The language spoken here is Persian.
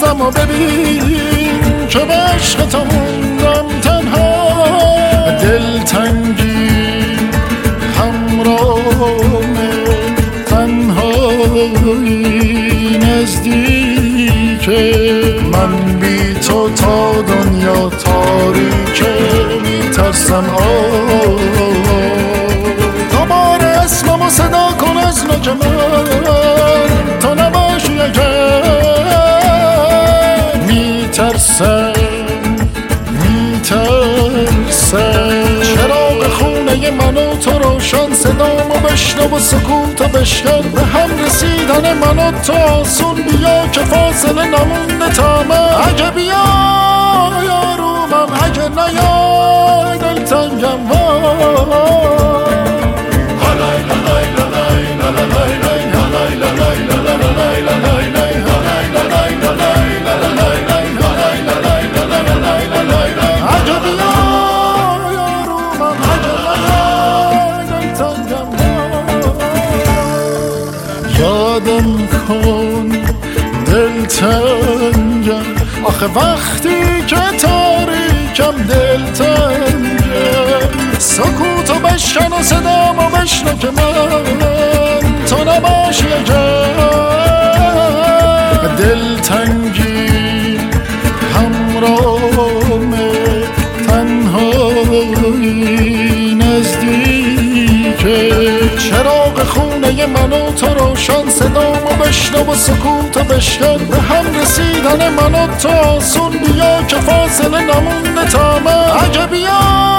هستم و ببین که به عشق تو موندم تنها. دلتنگی همراهمه، تنهایی نزدیکه. من بی تو تا دنیا تاریکه، میترسم دوباره اسممو صدا کن از نوک من، تو نباشی اگر. میترسم چراغ خونه من و تو روشن، صدامو بشنو و سکوتو بشکن. به هم رسیدن من و تو آسون، بیا که فاصله نمونده تا من. اگه بیای آرومم، اگه نیای دلتنگم. یادم کن دلتنگم، آخه وقتی که تاریکم دلتنگم. سکوتو بشکن و صدامو بشنو که من تو نباشی اگر. دلتنگی همراهمه، تنهایی نزدیکه. چراغ خونه من و تو روشن، صدامو بشنو و سکوتو بشکن. به هم رسیدن من و تو آسون، بیا که فاصله نمونده تا من. اگه بیا